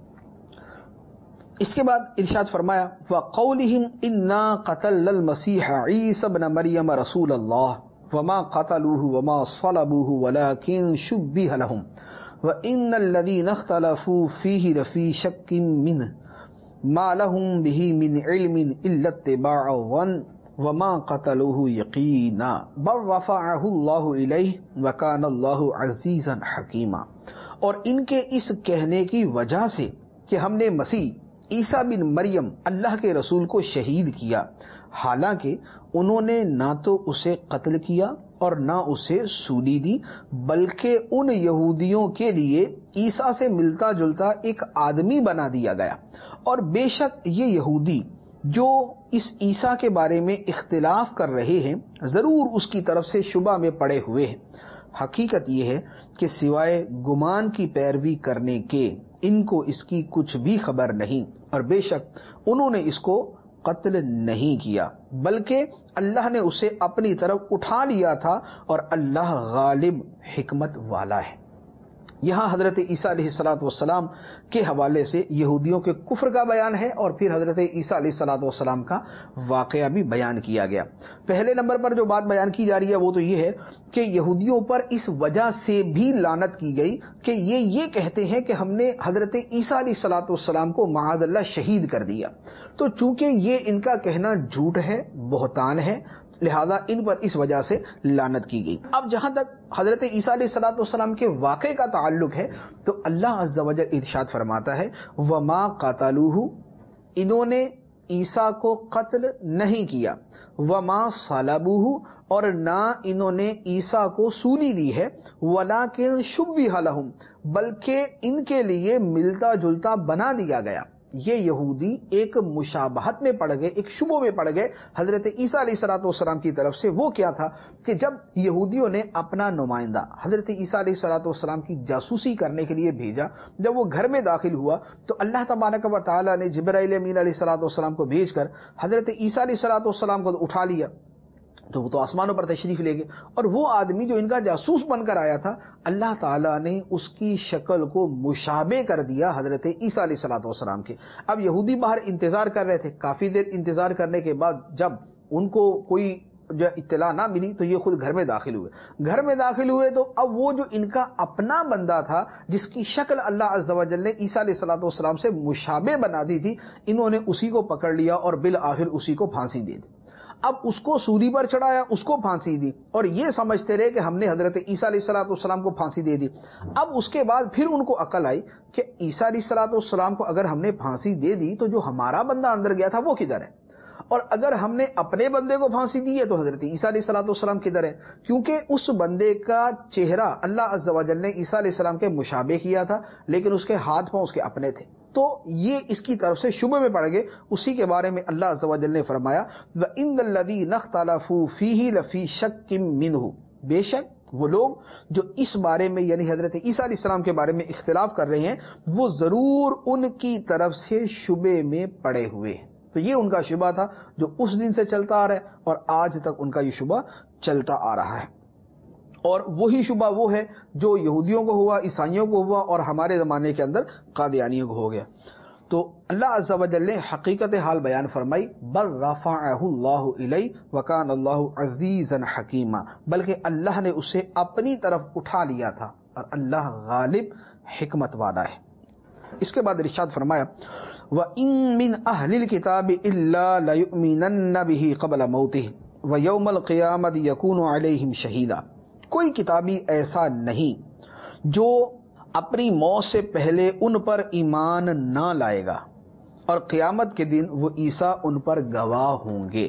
اس کے بعد ارشاد فرمایا وَقَوْلِهِمْ إِنَّا قَتَلْنَا الْمَسِيحَ عِيسَى ابْنَ مَرْيَمَ رَسُولَ اللَّهِ وَمَا قَتَلُوهُ وَمَا صَلَبُوهُ وَلَكِنْ شُبِّهَ لَهُمْ وَإِنَّ الَّذِينَ اخْتَلَفُوا فِيهِ لَفِي شَكٍّ مِّنْهُ مَا لَهُمْ بِهِ مِنْ عِلْمٍ إِلَّا اتِّبَاعَ الظَّنِّ وما قتلوه یقینا بل رفعه اللہ الیہ وکان اللہ عزیزا حکیما. اور ان کے اس کہنے کی وجہ سے کہ ہم نے مسیح عیسیٰ بن مریم اللہ کے رسول کو شہید کیا، حالانکہ انہوں نے نہ تو اسے قتل کیا اور نہ اسے سولی دی، بلکہ ان یہودیوں کے لیے عیسیٰ سے ملتا جلتا ایک آدمی بنا دیا گیا. اور بے شک یہ یہودی جو اس عیسیٰ کے بارے میں اختلاف کر رہے ہیں ضرور اس کی طرف سے شبہ میں پڑے ہوئے ہیں۔ حقیقت یہ ہے کہ سوائے گمان کی پیروی کرنے کے ان کو اس کی کچھ بھی خبر نہیں، اور بے شک انہوں نے اس کو قتل نہیں کیا بلکہ اللہ نے اسے اپنی طرف اٹھا لیا تھا، اور اللہ غالب حکمت والا ہے۔ یہاں حضرت عیسیٰ علیہ السلام کے حوالے سے یہودیوں کے کفر کا بیان ہے، اور پھر حضرت عیسیٰ علیہ السلام کا واقعہ بھی بیان کیا گیا۔ پہلے نمبر پر جو بات بیان کی جا رہی ہے وہ تو یہ ہے کہ یہودیوں پر اس وجہ سے بھی لعنت کی گئی کہ یہ کہتے ہیں کہ ہم نے حضرت عیسیٰ علیہ السلام کو معاذ اللہ شہید کر دیا، تو چونکہ یہ ان کا کہنا جھوٹ ہے، بہتان ہے، لہذا ان پر اس وجہ سے لعنت کی گئی۔ اب جہاں تک حضرت عیسیٰ علیہ السلام کے واقعے کا تعلق ہے تو اللہ عز و جل ارشاد فرماتا ہے وَمَا قَتَلُوهُ، انہوں نے عیسیٰ کو قتل نہیں کیا، وَمَا صَلَبُوهُ، اور نہ انہوں نے عیسیٰ کو سولی دی ہے، وَلَٰكِن شُبِّهَ لَهُم، بلکہ ان کے لیے ملتا جلتا بنا دیا گیا۔ یہ یہودی ایک مشابہت میں پڑ گئے، ایک شبہ میں پڑ گئے حضرت عیسیٰ علیہ السلام کی طرف سے۔ وہ کیا تھا کہ جب یہودیوں نے اپنا نمائندہ حضرت عیسیٰ علیہ السلام کی جاسوسی کرنے کے لیے بھیجا، جب وہ گھر میں داخل ہوا تو اللہ تبارک و تعالیٰ نے جبرائیل امین علیہ السلام کو بھیج کر حضرت عیسیٰ علیہ السلام کو اٹھا لیا، تو وہ تو آسمانوں پر تشریف لے گئے، اور وہ آدمی جو ان کا جاسوس بن کر آیا تھا اللہ تعالیٰ نے اس کی شکل کو مشابہ کر دیا حضرت عیسیٰ علیہ السلام کے۔ اب یہودی باہر انتظار کر رہے تھے، کافی دیر انتظار کرنے کے بعد جب ان کو کوئی جو اطلاع نہ ملی تو یہ خود گھر میں داخل ہوئے۔ گھر میں داخل ہوئے تو اب وہ جو ان کا اپنا بندہ تھا جس کی شکل اللہ عز و جل نے عیسیٰ علیہ السلام سے مشابہ بنا دی تھی، انہوں نے اسی کو پکڑ لیا اور بالآخر اسی کو پھانسی دے دی۔ اب اس کو سولی پر چڑھایا، اس کو پھانسی دی، اور یہ سمجھتے رہے کہ ہم نے حضرت عیسیٰ علیہ السلام کو پھانسی دے دی۔ اب اس کے بعد پھر ان کو عقل آئی کہ عیسیٰ علیہ السلام کو اگر ہم نے پھانسی دے دی تو جو ہمارا بندہ اندر گیا تھا وہ کدھر ہے، اور اگر ہم نے اپنے بندے کو پھانسی دی ہے تو حضرت عیسیٰ علیہ السلام کدھر ہے، کیونکہ اس بندے کا چہرہ اللہ عز و جل نے عیسیٰ علیہ السلام کے مشابہ کیا تھا لیکن اس کے ہاتھ پاؤں اس کے اپنے تھے، تو یہ اس کی طرف سے شبہ میں پڑ گئے۔ اسی کے بارے میں اللہ عز و جل نے فرمایا وَإِنَّ الَّذِينَ اخْتَلَفُوا فِيهِ لَفِي شَكٍّ مِّنْهُ، بے شک وہ لوگ جو اس بارے میں یعنی حضرت عیسیٰ علیہ السلام کے بارے میں اختلاف کر رہے ہیں وہ ضرور ان کی طرف سے شبہ میں پڑے ہوئے ہیں۔ تو یہ ان کا شبہ تھا جو اس دن سے چلتا آ رہا ہے اور آج تک ان کا یہ شبہ چلتا آ رہا ہے، اور وہی شبہ وہ ہے جو یہودیوں کو ہوا، عیسائیوں کو ہوا، اور ہمارے زمانے کے اندر قادیانیوں کو ہو گیا۔ تو اللہ عز و جل نے حقیقت حال بیان فرمائی بل رفعہ اللہ الیہ وکان اللہ عزیزا حکیما، بلکہ اللہ نے اسے اپنی طرف اٹھا لیا تھا اور اللہ غالب حکمت والا ہے۔ اس کے بعد ارشاد فرمایا وَإِن مِّنْ أَهْلِ الْكِتَابِ إِلَّا لَيُؤْمِنَنَّ بِهِ قَبْلَ مَوْتِهِ وَيَوْمَ الْقِيَامَةِ يَكُونُ عَلَيْهِمْ شَهِيدًا، کوئی کتابی ایسا نہیں جو اپنی موت سے پہلے ان پر ایمان نہ لائے گا، اور قیامت کے دن وہ عیسیٰ ان پر گواہ ہوں گے۔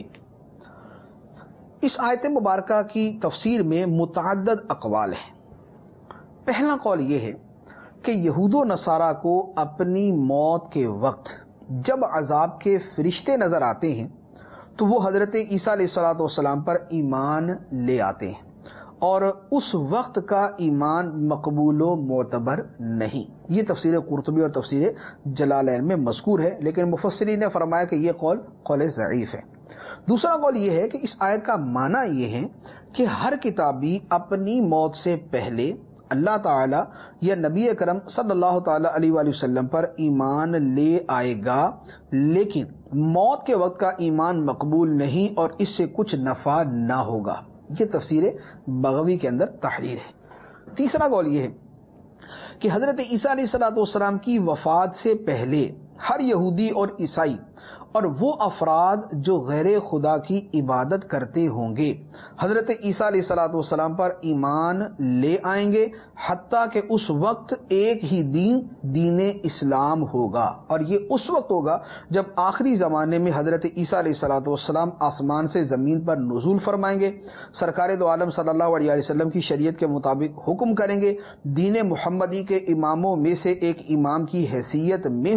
اس آیت مبارکہ کی تفسیر میں متعدد اقوال ہیں۔ پہلا قول یہ ہے کہ یہود و نصارہ کو اپنی موت کے وقت جب عذاب کے فرشتے نظر آتے ہیں تو وہ حضرت عیسیٰ علیہ السلام پر ایمان لے آتے ہیں، اور اس وقت کا ایمان مقبول و معتبر نہیں۔ یہ تفسیر قرطبی اور تفسیر جلالین میں مذکور ہے، لیکن مفسرین نے فرمایا کہ یہ قول ضعیف ہے۔ دوسرا قول یہ ہے کہ اس آیت کا معنی یہ ہے کہ ہر کتابی اپنی موت سے پہلے اللہ تعالی یا نبی اکرم صلی اللہ تعالی علیہ وآلہ وسلم پر ایمان لے آئے گا، لیکن موت کے وقت کا ایمان مقبول نہیں اور اس سے کچھ نفع نہ ہوگا۔ یہ تفسیر بغوی کے اندر تحریر ہے۔ تیسرا قول یہ ہے کہ حضرت عیسیٰ علیہ السلام کی وفات سے پہلے ہر یہودی اور عیسائی اور وہ افراد جو غیر خدا کی عبادت کرتے ہوں گے حضرت عیسیٰ علیہ السلام پر ایمان لے آئیں گے، حتیٰ کہ اس وقت ایک ہی دین اسلام ہوگا، اور یہ اس وقت ہوگا جب آخری زمانے میں حضرت عیسیٰ علیہ السلام آسمان سے زمین پر نزول فرمائیں گے، سرکار دو عالم صلی اللہ علیہ وسلم کی شریعت کے مطابق حکم کریں گے، دین محمدی کے اماموں میں سے ایک امام کی حیثیت میں ہوں گے،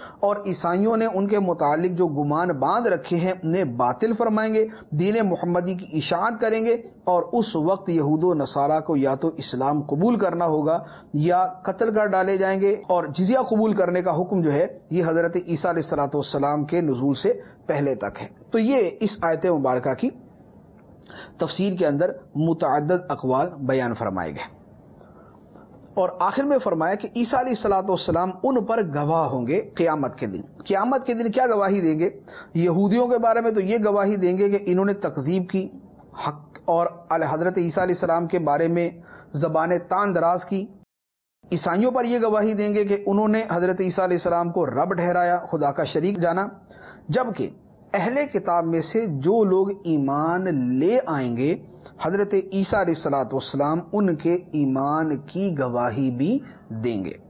اور عیسائیوں نے ان کے متعلق جو گمان باندھ رکھے ہیں انہیں باطل فرمائیں گے، دین محمدی کی اشاعت کریں گے، اور اس وقت یہود و نصارہ کو یا تو اسلام قبول کرنا ہوگا یا قتل کر ڈالے جائیں گے، اور جزیہ قبول کرنے کا حکم جو ہے یہ حضرت عیسیٰ علیہ السلام کے نزول سے پہلے تک ہے۔ تو یہ اس آیت مبارکہ کی تفسیر کے اندر متعدد اقوال بیان فرمائے گئے، اور آخر میں فرمایا کہ عیسیٰ علیہ السلام ان پر گواہ ہوں گے قیامت کے دن۔ قیامت کے دن کیا گواہی دیں گے؟ یہودیوں کے بارے میں تو یہ گواہی دیں گے کہ انہوں نے تکذیب کی حق، اور حضرت عیسیٰ علیہ السلام کے بارے میں زبان تان دراز کی۔ عیسائیوں پر یہ گواہی دیں گے کہ انہوں نے حضرت عیسیٰ علیہ السلام کو رب ٹھہرایا، خدا کا شریک جانا، جبکہ اہل کتاب میں سے جو لوگ ایمان لے آئیں گے حضرت عیسیٰ علیہ السلام ان کے ایمان کی گواہی بھی دیں گے۔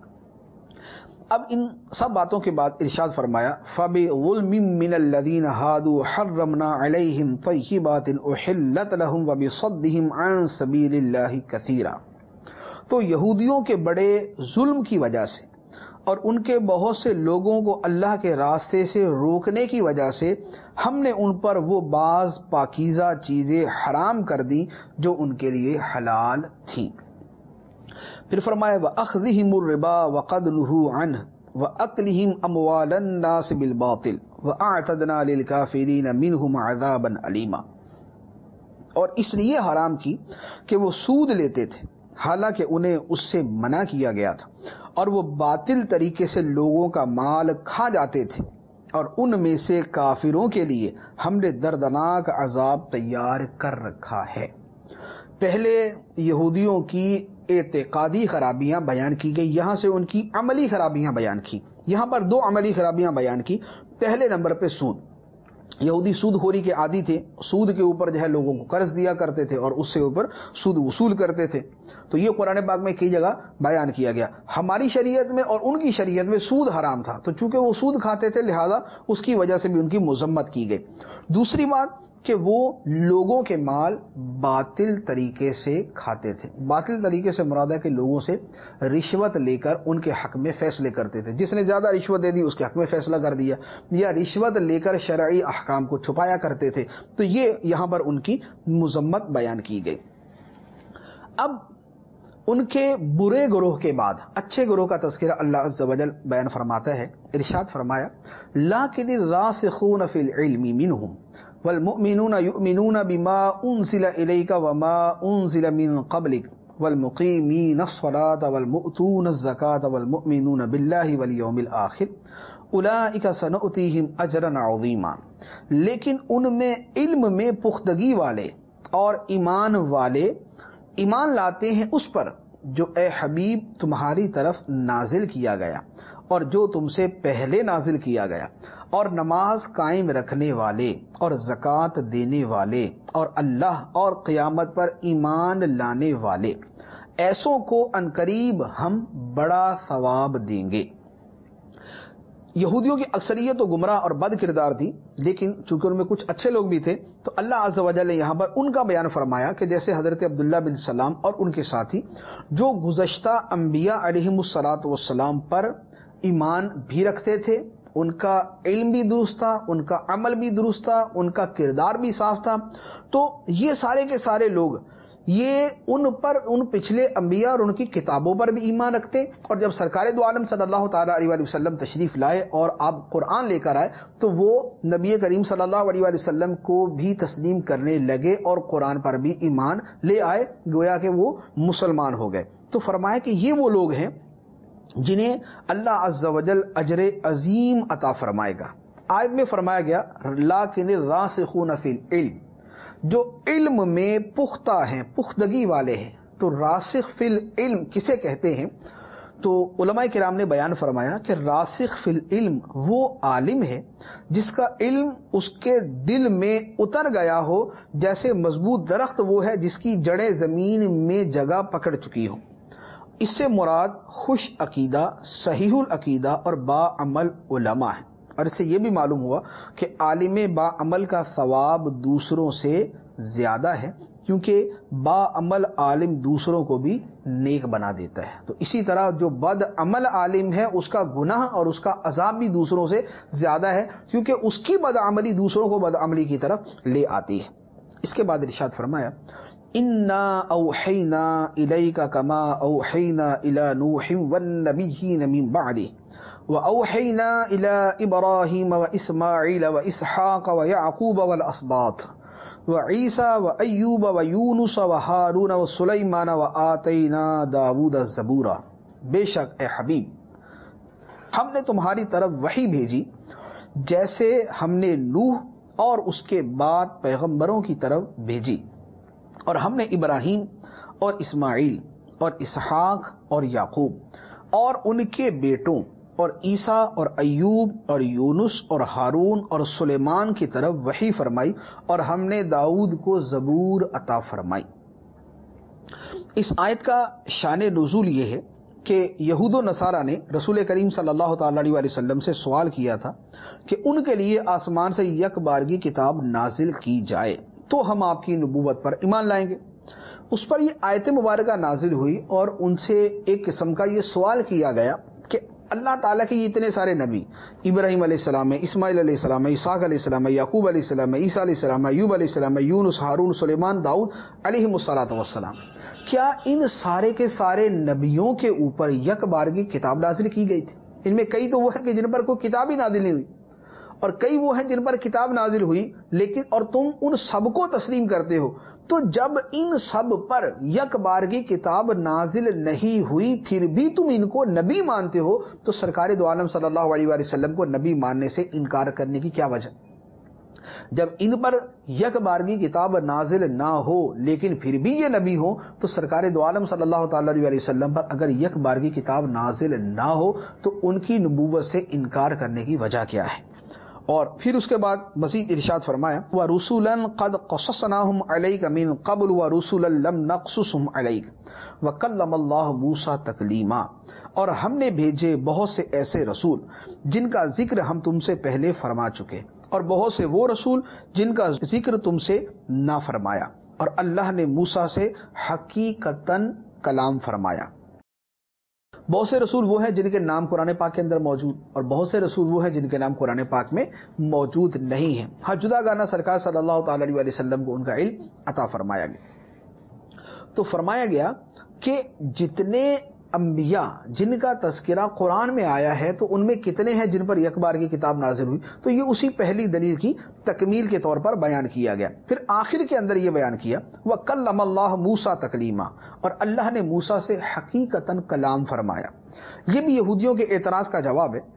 اب ان سب باتوں کے بعد ارشاد فرمایا فَبِظُلْمٍ مِّنَ الَّذِينَ هَادُوا حَرَّمْنَا عَلَيْهِمْ طَيِّبَاتٍ أُحِلَّتْ لَهُمْ وَبِصَدِّهِمْ عَن سَبِيلِ اللَّهِ كَثِيرًا۔ تو یہودیوں کے بڑے ظلم کی وجہ سے اور ان کے بہت سے لوگوں کو اللہ کے راستے سے روکنے کی وجہ سے ہم نے ان پر وہ بعض پاکیزہ چیزیں حرام کر دی جو ان کے لیے حلال تھیں۔ پھر فرمایا وَأَخْذِهِمُ الرِّبَا وَقَدْ نُهُوا عَنْهُ وَأَكْلِهِمْ أَمْوَالَ النَّاسِ بِالْبَاطِلِ وَأَعْتَدْنَا لِلْكَافِرِينَ مِنْهُمْ عَذَابًا أَلِيمًا۔ اور اس لیے حرام کی کہ وہ سود لیتے تھے حالانکہ انہیں اس سے منع کیا گیا تھا، اور وہ باطل طریقے سے لوگوں کا مال کھا جاتے تھے، اور ان میں سے کافروں کے لیے ہم نے دردناک عذاب تیار کر رکھا ہے۔ پہلے یہودیوں کی اعتقادی خرابیاں بیان کی گئی، یہاں سے ان کی عملی خرابیاں بیان کی۔ یہاں پر دو عملی خرابیاں بیان کی۔ پہلے نمبر پہ سود، یہودی سود خوری کے عادی تھے، سود کے اوپر جو ہے لوگوں کو قرض دیا کرتے تھے اور اس سے اوپر سود وصول کرتے تھے۔ تو یہ قرآن پاک میں کئی جگہ بیان کیا گیا۔ ہماری شریعت میں اور ان کی شریعت میں سود حرام تھا، تو چونکہ وہ سود کھاتے تھے لہذا اس کی وجہ سے بھی ان کی مذمت کی گئی۔ دوسری بات کہ وہ لوگوں کے مال باطل طریقے سے کھاتے تھے۔ باطل طریقے سے مراد ہے کہ لوگوں سے رشوت لے کر ان کے حق میں فیصلے کرتے تھے، جس نے زیادہ رشوت دے دی اس کے حق میں فیصلہ کر دیا، یا رشوت لے کر شرعی احکام کو چھپایا کرتے تھے۔ تو یہ یہاں پر ان کی مذمت بیان کی گئی۔ اب ان کے برے گروہ کے بعد اچھے گروہ کا تذکرہ اللہ عز و جل بیان فرماتا ہے۔ ارشاد فرمایا لَٰكِنِ الرَّاسِخُونَ فِي الْعِلْمِ مِنْهُمْ وَالْمُؤْمِنُونَ يُؤْمِنُونَ بِمَا أُنزِلَ إِلَيْكَ وَمَا أُنزِلَ مِن قَبْلِكَ وَالْمُقِيمِينَ الصَّلَاةَ وَالْمُؤْتُونَ الزَّكَاةَ وَالْمُؤْمِنُونَ بِاللَّهِ وَالْيَوْمِ الْآخِرِ أُولَٰئِكَ سَنُؤْتِيهِمْ أَجْرًا عَظِيمًا۔ لیکن ان میں علم میں پختگی والے اور ایمان والے ایمان لاتے ہیں اس پر جو اے حبیب تمہاری طرف نازل کیا گیا اور جو تم سے پہلے نازل کیا گیا، اور نماز قائم رکھنے والے اور زکوٰۃ دینے والے اور اللہ اور قیامت پر ایمان لانے والے، ایسوں کو عنقریب ہم بڑا ثواب دیں گے۔ یہودیوں کی اکثریت تو گمراہ اور بد کردار تھی، لیکن چونکہ ان میں کچھ اچھے لوگ بھی تھے تو اللہ عز و جل نے یہاں پر ان کا بیان فرمایا کہ جیسے حضرت عبداللہ بن سلام اور ان کے ساتھی جو گزشتہ انبیاء علیہم الصلاۃ والسلام پر ایمان بھی رکھتے تھے، ان کا علم بھی درست تھا، ان کا عمل بھی درست تھا، ان کا کردار بھی صاف تھا، تو یہ سارے کے سارے لوگ یہ ان پچھلے انبیاء اور ان کی کتابوں پر بھی ایمان رکھتے، اور جب سرکار دو عالم صلی اللہ تعالیٰ علیہ وآلہ وسلم تشریف لائے اور آپ قرآن لے کر آئے تو وہ نبی کریم صلی اللہ علیہ وآلہ وسلم کو بھی تسلیم کرنے لگے اور قرآن پر بھی ایمان لے آئے، گویا کہ وہ مسلمان ہو گئے۔ تو فرمایا کہ یہ وہ لوگ ہیں جنہیں اللہ عز و جل اجر عظیم عطا فرمائے گا۔ آیت میں فرمایا گیا لیکن الراسخون فی العلم، جو علم میں پختہ ہیں، پختگی والے ہیں۔ تو راسخ فی العلم کسے کہتے ہیں؟ تو علماء کرام نے بیان فرمایا کہ راسخ فی العلم وہ عالم ہے جس کا علم اس کے دل میں اتر گیا ہو، جیسے مضبوط درخت وہ ہے جس کی جڑیں زمین میں جگہ پکڑ چکی ہوں۔ اس سے مراد خوش عقیدہ، صحیح العقیدہ اور با عمل علماء ہیں۔ اور اس سے یہ بھی معلوم ہوا کہ عالم با عمل کا ثواب دوسروں سے زیادہ ہے، کیونکہ باعمل عالم دوسروں کو بھی نیک بنا دیتا ہے. تو اسی طرح جو بد عمل عالم ہے اس کا گناہ اور اس کا عذاب بھی دوسروں سے زیادہ ہے، کیونکہ اس کی بد عملی دوسروں کو بد عملی کی طرف لے آتی ہے. اس کے بعد ارشاد فرمایا انا اوحینا الیک کما اوحینا الی نوح والنبیین من بعدہ واوحینا الی ابراہیم واسماعیل واسحاق ویعقوب والاسباط وعیسیٰ وایوب ویونس وہارون وسلیمان وآتینا داود الزبورا. بے شک اے حبیب ہم نے تمہاری طرف وحی بھیجی جیسے ہم نے نوح اور اس کے بعد پیغمبروں کی طرف بھیجی، اور ہم نے ابراہیم اور اسماعیل اور اسحاق اور یعقوب اور ان کے بیٹوں اور عیسیٰ اور ایوب اور یونس اور ہارون اور سلیمان کی طرف وحی فرمائی، اور ہم نے داؤد کو زبور عطا فرمائی. اس آیت کا شان نزول یہ ہے کہ یہود و نصارہ نے رسول کریم صلی اللہ تعالی علیہ وسلم سے سوال کیا تھا کہ ان کے لیے آسمان سے یک بارگی کتاب نازل کی جائے تو ہم آپ کی نبوت پر ایمان لائیں گے. اس پر یہ آیت مبارکہ نازل ہوئی اور ان سے ایک قسم کا یہ سوال کیا گیا کہ اللہ تعالیٰ کے یہ اتنے سارے نبی، ابراہیم علیہ السلام، اسماعیل علیہ السلام، اسحاق علیہ السلام، یعقوب علیہ السلام، عیسیٰ علیہ السلام، ایوب علیہ السلام، یونس، ہارون، سلیمان، داؤد علیہم الصلاۃ والسلام، کیا ان سارے کے سارے نبیوں کے اوپر یک بارگی کتاب نازل کی گئی تھی؟ ان میں کئی تو وہ ہیں کہ جن پر کوئی کتاب ہی نازل نہیں ہوئی، اور کئی وہ ہیں جن پر کتاب نازل ہوئی لیکن اور تم ان سب کو تسلیم کرتے ہو. تو جب ان سب پر یک بارگی کتاب نازل نہیں ہوئی پھر بھی تم ان کو نبی مانتے ہو تو سرکار دو عالم صلی اللہ علیہ وآلہ وسلم کو نبی ماننے سے انکار کرنے کی کیا وجہ؟ جب ان پر یک بارگی کتاب نازل نہ ہو لیکن پھر بھی یہ نبی ہو تو سرکار دو عالم صلی اللہ تعالی علیہ وسلم پر اگر یک بارگی کتاب نازل نہ ہو تو ان کی نبوت سے انکار کرنے کی وجہ کیا ہے؟ اور پھر اس کے بعد مزید ارشاد فرمایا وَرُسُلًا قَدْ قَصَصْنَاهُمْ عَلَيْكَ مِن قَبْلُ وَرُسُلًا لَمْ نَقْصُصْهُمْ عَلَيْكَ وَكَلَّمَ اللَّهُ مُوسَىٰ تَكْلِيمًا. اور ہم نے بھیجے بہت سے ایسے رسول جن کا ذکر ہم تم سے پہلے فرما چکے، اور بہت سے وہ رسول جن کا ذکر تم سے نہ فرمایا، اور اللہ نے موسیٰ سے حقیقتاً کلام فرمایا. بہت سے رسول وہ ہیں جن کے نام قرآن پاک کے اندر موجود، اور بہت سے رسول وہ ہیں جن کے نام قرآن پاک میں موجود نہیں ہیں. ہاں جدا گانا سرکار صلی اللہ تعالی علیہ وسلم کو ان کا علم عطا فرمایا گیا. تو فرمایا گیا کہ جتنے انبیاء جن کا تذکرہ قرآن میں آیا ہے تو ان میں کتنے ہیں جن پر یک بار کی کتاب نازل ہوئی، تو یہ اسی پہلی دلیل کی تکمیل کے طور پر بیان کیا گیا. پھر آخر کے اندر یہ بیان کیا وَكَلَّمَ اللَّهُ مُوسَىٰ تَكْلِيمًا، اور اللہ نے موسیٰ سے حقیقتاً کلام فرمایا. یہ بھی یہودیوں کے اعتراض کا جواب ہے.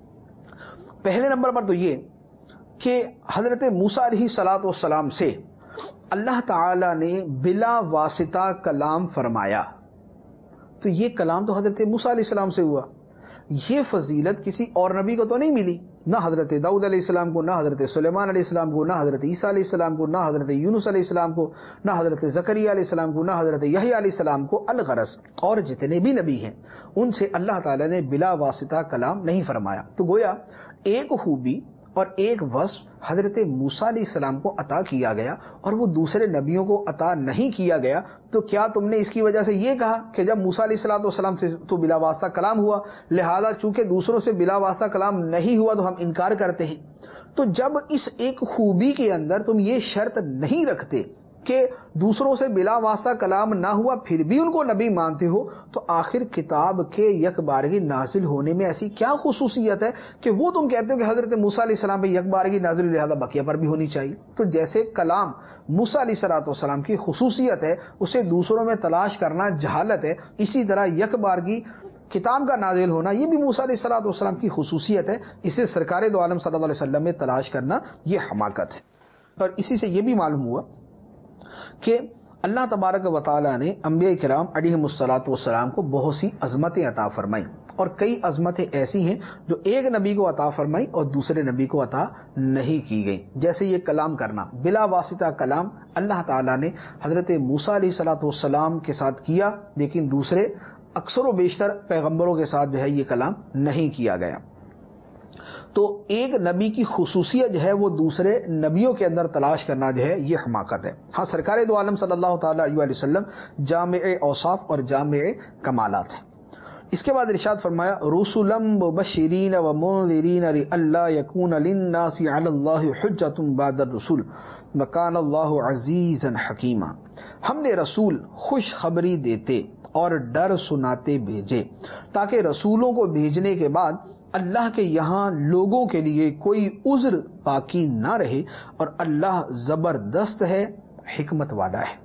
پہلے نمبر پر تو یہ کہ حضرت موسیٰ علیہ الصلوۃ والسلام سے اللہ تعالی نے بلا واسطہ کلام فرمایا، تو یہ کلام تو حضرت موسیٰ علیہ السلام سے ہوا. یہ فضیلت کسی اور نبی کو تو نہیں ملی، نہ حضرت داؤد علیہ السلام کو، نہ حضرت سلیمان علیہ السلام کو، نہ حضرت عیسیٰ علیہ السلام کو، نہ حضرت یونس علیہ السلام کو، نہ حضرت زکریا علیہ السلام کو، نہ حضرت یحییٰ علیہ السلام کو. الغرض اور جتنے بھی نبی ہیں ان سے اللہ تعالیٰ نے بلا واسطہ کلام نہیں فرمایا. تو گویا ایک خوبی اور ایک وصف حضرت موسیٰ علیہ السلام کو عطا کیا گیا اور وہ دوسرے نبیوں کو عطا نہیں کیا گیا. تو کیا تم نے اس کی وجہ سے یہ کہا کہ جب موسیٰ علیہ السلام سے تو بلا واسطہ کلام ہوا، لہذا چونکہ دوسروں سے بلا واسطہ کلام نہیں ہوا تو ہم انکار کرتے ہیں؟ تو جب اس ایک خوبی کے اندر تم یہ شرط نہیں رکھتے کہ دوسروں سے بلا واسطہ کلام نہ ہوا پھر بھی ان کو نبی مانتے ہو، تو آخر کتاب کے یک بارگی نازل ہونے میں ایسی کیا خصوصیت ہے کہ وہ تم کہتے ہو کہ حضرت موسیٰ علیہ السلام پہ یک بارگی نازل لہذا بقیہ پر بھی ہونی چاہیے؟ تو جیسے کلام موسیٰ علیہ السلام کی خصوصیت ہے، اسے دوسروں میں تلاش کرنا جہالت ہے، اسی طرح یک بارگی کتاب کا نازل ہونا یہ بھی موسیٰ علیہ السلام کی خصوصیت ہے. اسے سرکار دو عالم صلی اللہ علیہ وسلم میں تلاش کرنا یہ حماقت ہے. اور اسی سے یہ بھی معلوم ہوا کہ اللہ تبارک و تعالیٰ نے انبیاء کرام علیہم الصلاۃ والسلام کو بہت سی عظمتیں عطا فرمائیں، اور کئی عظمتیں ایسی ہیں جو ایک نبی کو عطا فرمائی اور دوسرے نبی کو عطا نہیں کی گئی. جیسے یہ کلام کرنا، بلا واسطہ کلام اللہ تعالیٰ نے حضرت موسیٰ علیہ الصلاۃ والسلام کے ساتھ کیا، لیکن دوسرے اکثر و بیشتر پیغمبروں کے ساتھ جو ہے یہ کلام نہیں کیا گیا. تو ایک نبی کی خصوصیت جو ہے وہ دوسرے نبیوں کے اندر تلاش کرنا جو ہے یہ حماقت ہے. ہاں سرکار دو عالم صلی اللہ تعالی علیہ وسلم جامع اوصاف اور جامع کمالات ہیں. اس کے بعد ارشاد فرمایا رسلا مبشرین ومنذرین لئلا یکون للناس علی اللہ حجۃ بعد الرسل وکان اللہ عزیزا حکیما. ہم نے رسول خوشخبری دیتے اور ڈر سناتے بھیجے تاکہ رسولوں کو بھیجنے کے بعد اللہ کے یہاں لوگوں کے لیے کوئی عذر باقی نہ رہے، اور اللہ زبردست ہے، حکمت والا ہے.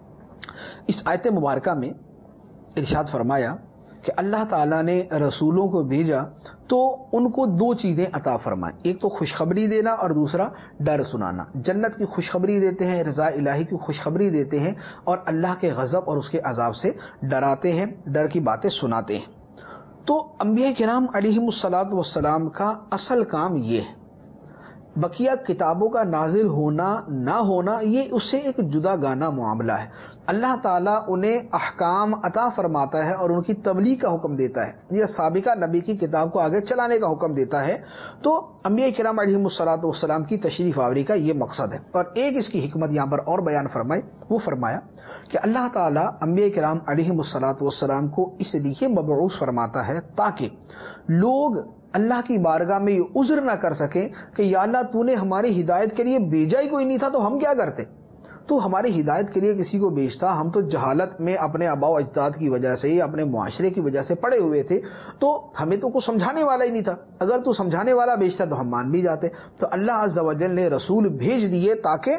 اس آیت مبارکہ میں ارشاد فرمایا کہ اللہ تعالیٰ نے رسولوں کو بھیجا تو ان کو دو چیزیں عطا فرمائیں، ایک تو خوشخبری دینا اور دوسرا ڈر سنانا. جنت کی خوشخبری دیتے ہیں، رضا الہی کی خوشخبری دیتے ہیں، اور اللہ کے غضب اور اس کے عذاب سے ڈراتے ہیں، ڈر کی باتیں سناتے ہیں. تو انبیاء کرام علیہم الصلاۃ والسلام کا اصل کام یہ ہے. بقیہ کتابوں کا نازل ہونا نہ ہونا یہ اس سے ایک جدا گانا معاملہ ہے. اللہ تعالیٰ انہیں احکام عطا فرماتا ہے اور ان کی تبلیغ کا حکم دیتا ہے، یہ سابقہ نبی کی کتاب کو آگے چلانے کا حکم دیتا ہے. تو انبیاء کرام علیہم الصلاۃ والسلام کی تشریف آوری کا یہ مقصد ہے. اور ایک اس کی حکمت یہاں پر اور بیان فرمائی، وہ فرمایا کہ اللہ تعالیٰ انبیاء کرام علیہم الصلاۃ والسلام کو اس لیے مبعوث فرماتا ہے تاکہ لوگ اللہ کی بارگاہ میں یہ عذر نہ کر سکیں کہ یا اللہ تو نے ہماری ہدایت کے لیے بھیجا ہی کوئی نہیں تھا تو ہم کیا کرتے، تو ہماری ہدایت کے لیے کسی کو بھیجتا، ہم تو جہالت میں اپنے آباء و اجداد کی وجہ سے، اپنے معاشرے کی وجہ سے پڑے ہوئے تھے، تو ہمیں تو کچھ سمجھانے والا ہی نہیں تھا. اگر تو سمجھانے والا بھیجتا تو ہم مان بھی جاتے. تو اللہ عز و جل نے رسول بھیج دیے تاکہ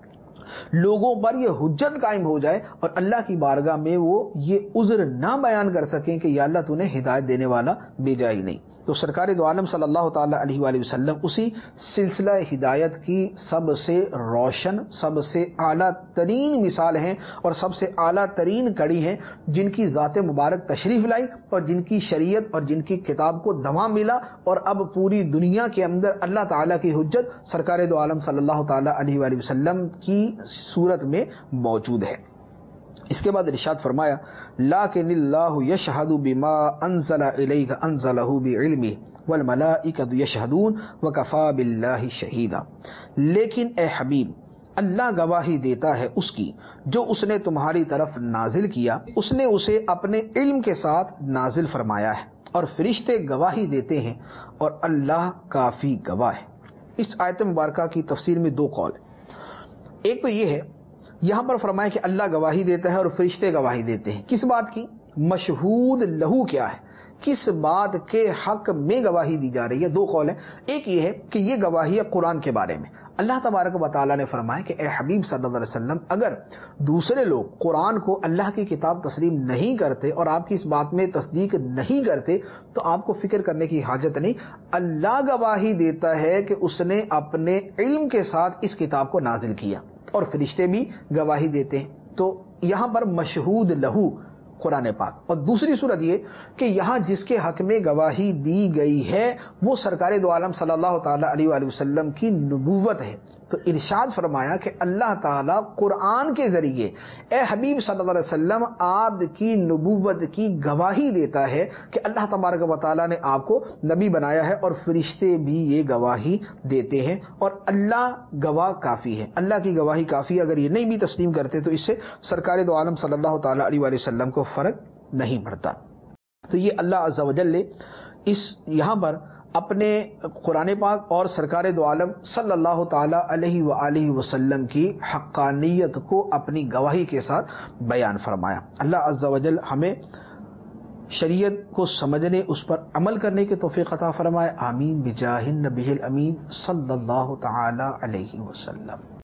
لوگوں پر یہ حجت قائم ہو جائے اور اللہ کی بارگاہ میں وہ یہ عذر نہ بیان کر سکیں کہ یا اللہ تو نے ہدایت دینے والا بھیجا ہی نہیں. تو سرکار دو عالم صلی اللہ تعالی علیہ وآلہ وسلم اسی سلسلہ ہدایت کی سب سے روشن، سب سے اعلیٰ ترین مثال ہیں اور سب سے اعلیٰ ترین کڑی ہیں، جن کی ذات مبارک تشریف لائی اور جن کی شریعت اور جن کی کتاب کو دوام ملا، اور اب پوری دنیا کے اندر اللہ تعالیٰ کی حجت سرکار دو عالم صلی اللہ تعالی علیہ وآلہ وسلم کی صورت میں موجود ہے. اس کے بعد ارشاد فرمایا لیکن اللہ یشہد بما انزل الیک انزلہ بعلمہ والملائکۃ یشہدون وکفی باللہ شہیدا. لیکن اے حبیب، اللہ گواہی دیتا ہے اس کی جو اس نے تمہاری طرف نازل کیا، اس نے اسے اپنے علم کے ساتھ نازل فرمایا ہے، اور فرشتے گواہی دیتے ہیں، اور اللہ کافی گواہ ہے. اس آیت مبارکہ کی تفسیر میں دو قول ہیں. ایک تو یہ ہے، یہاں پر فرمایا کہ اللہ گواہی دیتا ہے اور فرشتے گواہی دیتے ہیں. کس بات کی؟ مشہود لہو کیا ہے، کس بات کے حق میں گواہی دی جا رہی ہے؟ دو قول ہیں. ایک یہ ہے کہ یہ گواہی ہے قرآن کے بارے میں. اللہ تبارک و تعالیٰ نے فرمایا کہ اے حبیب صلی اللہ علیہ وسلم، اگر دوسرے لوگ قرآن کو اللہ کی کتاب تسلیم نہیں کرتے اور آپ کی اس بات میں تصدیق نہیں کرتے تو آپ کو فکر کرنے کی حاجت نہیں. اللہ گواہی دیتا ہے کہ اس نے اپنے علم کے ساتھ اس کتاب کو نازل کیا، اور فرشتے بھی گواہی دیتے ہیں. تو یہاں پر مشہود لہو قرآن پاک. اور دوسری صورت یہ کہ یہاں جس کے حق میں گواہی دی گئی ہے وہ سرکار دو عالم صلی اللہ تعالی علیہ وآلہ وسلم کی نبوت ہے. تو ارشاد فرمایا کہ اللہ تعالیٰ قرآن کے ذریعے اے حبیب صلی اللہ علیہ وسلم آپ کی نبوت کی گواہی دیتا ہے کہ اللہ تبارک و تعالیٰ نے آپ کو نبی بنایا ہے، اور فرشتے بھی یہ گواہی دیتے ہیں، اور اللہ گواہ کافی ہے. اللہ کی گواہی کافی ہے. اگر یہ نہیں بھی تسلیم کرتے تو اس سے سرکار دو عالم صلی اللہ تعالی علیہ وآلہ وسلم کو فرق نہیں پڑتا. تو یہ اللہ عز و جل نے اس یہاں پر اپنے قرآن پاک اور سرکار دو عالم صلی اللہ تعالی علیہ وآلہ وسلم کی حقانیت کو اپنی گواہی کے ساتھ بیان فرمایا. اللہ عز و جل ہمیں شریعت کو سمجھنے، اس پر عمل کرنے کی توفیق عطا فرمائے. آمین بجاہ النبی الامین صلی اللہ تعالی علیہ وسلم.